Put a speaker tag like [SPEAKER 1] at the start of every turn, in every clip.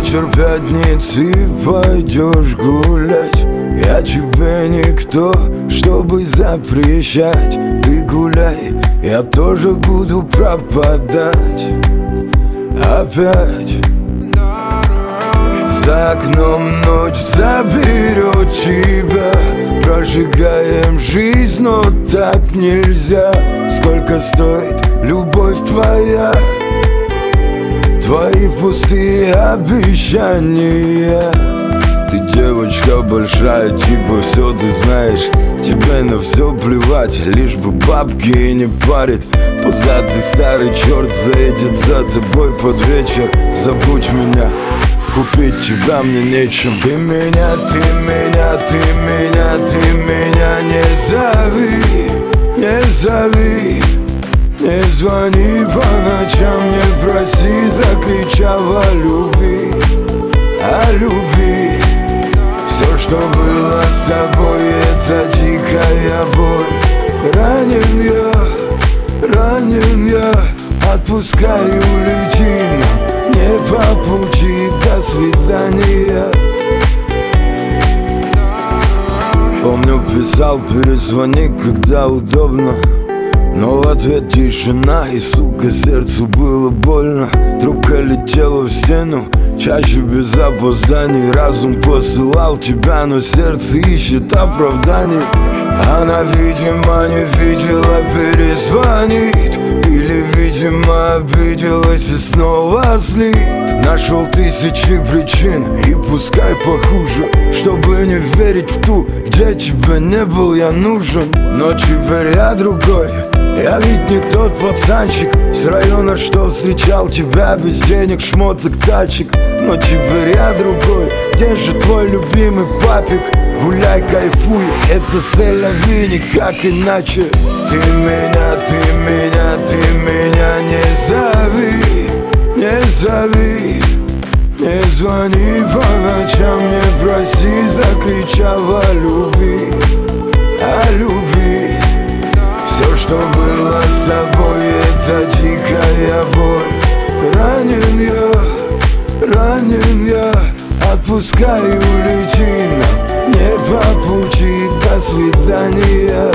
[SPEAKER 1] вечер пятницы пойдешь гулять. Я тебе никто, чтобы запрещать. Ты гуляй, я тоже буду пропадать. Опять за окном ночь заберет тебя. Прожигаем жизнь, но так нельзя. Сколько стоит любовь твоя? Твои пустые обещания. Ты девочка большая, типа все ты знаешь. Тебе на все плевать, лишь бы бабки не парит. Пузатый старый черт заедет за тобой под вечер. Забудь меня, купить тебя мне нечем. Ты меня, ты меня, ты меня, ты меня не зови, не зови. Не звони по ночам, не проси, закричав о любви, о любви. Все, что было с тобой, это дикая боль. Ранен я, отпускай и улетим. Не по пути, до свидания. Помню, писал, перезвони, когда удобно. Но в ответ тишина, и, сука, сердцу было больно. Трубка летела в стену, чаще без опозданий. Разум посылал тебя, но сердце ищет оправданий. Она, видимо, не видела, перезвонит. Или, видимо, обиделась и снова злит. Нашел тысячи причин, и пускай похуже, чтобы не верить в ту, где тебя не был я нужен. Но теперь я другой. Я ведь не тот пацанчик с района, что встречал тебя без денег, шмоток, тачек. Но теперь я другой. Где же твой любимый папик? Гуляй, кайфуй, это сель-ля-ви, никак иначе. Ты меня, ты меня, ты меня не зови, не зови. Не звони по ночам, не проси, закричав о любви, о любви. Все, что было с тобой, это дикая боль. Ранен я, отпускай и улетим. Не по пути, до свидания.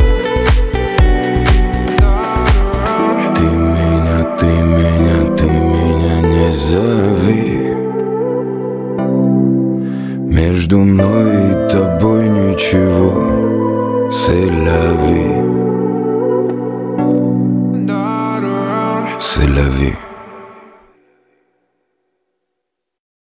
[SPEAKER 1] Ты меня, ты меня, ты меня не зови. Между мной и тобой ничего. C'est la vie. C'est la vie.